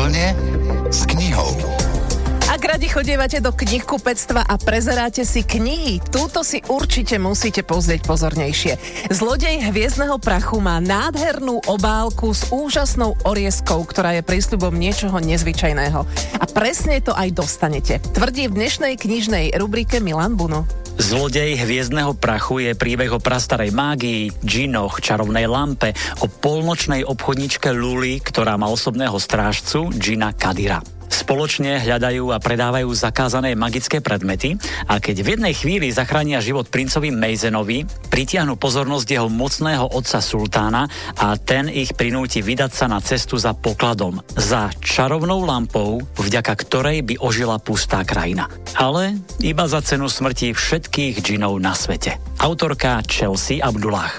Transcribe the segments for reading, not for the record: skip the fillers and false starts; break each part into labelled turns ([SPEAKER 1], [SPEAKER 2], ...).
[SPEAKER 1] vlne s knihou.
[SPEAKER 2] Ak radi chodievate do knihkupectva a prezeráte si knihy, túto si určite musíte pozrieť pozornejšie. Zlodej hviezdneho prachu má nádhernú obálku s úžasnou orieskou, ktorá je prísľubom niečoho nezvyčajného. A presne to aj dostanete. Tvrdí v dnešnej knižnej rubrike Milan Buno.
[SPEAKER 3] Zlodej hviezdneho prachu je príbeh o prastarej mágii, džinoch, čarovnej lampe, o polnočnej obchodničke Luli, ktorá má osobného strážcu, džina Kadira. Spoločne hľadajú a predávajú zakázané magické predmety a keď v jednej chvíli zachránia život princovi Mazenovi, pritiahnu pozornosť jeho mocného otca sultána a ten ich prinúti vydať sa na cestu za pokladom, za čarovnou lampou, vďaka ktorej by ožila pustá krajina. Ale iba za cenu smrti všetkých džinov na svete. Autorka Chelsea Abdullah.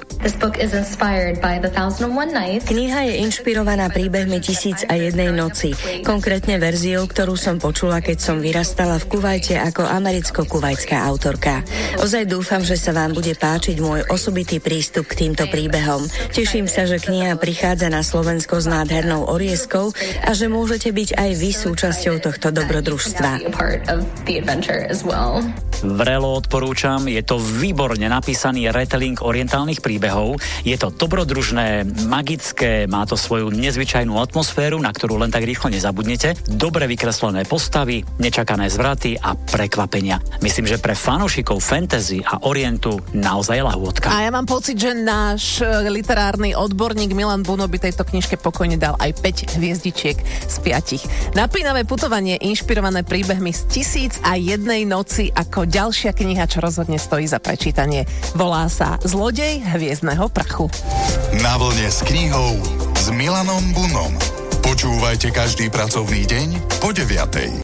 [SPEAKER 4] Kniha je inšpirovaná príbehmi 1001 noci, konkrétne verziou, ktorú som počula, keď som vyrastala v Kuvajte ako americko-kuvajská autorka. Ozaj dúfam, že sa vám bude páčiť môj osobitý prístup k týmto príbehom. Teším sa, že kniha prichádza na Slovensko s nádhernou orieskou a že môžete byť aj vy súčasťou tohto dobrodružstva.
[SPEAKER 3] Vrelo odporúčam, je to výborne napísaný retelling orientálnych príbehov. Je to dobrodružné, magické, má to svoju nezvyčajnú atmosféru, na ktorú len tak rýchlo nezabudnete. Dobre vykreslené postavy, nečakané zvraty a prekvapenia. Myslím, že pre fanúšikov fantasy a orientu naozaj lahôdka.
[SPEAKER 2] A ja mám pocit, že náš literárny odborník Milan Buno by tejto knižke pokojne dal aj 5 hviezdičiek z 5. Napínavé putovanie inšpirované príbehmi z 1001 noci ako ďalšia kniha, čo rozhodne stojí za prečítanie. Volá sa Zlodej hviezdneho prachu.
[SPEAKER 1] Na vlne s knihou s Milanom Bunom. Počúvajte každý pracovný deň po 9:00.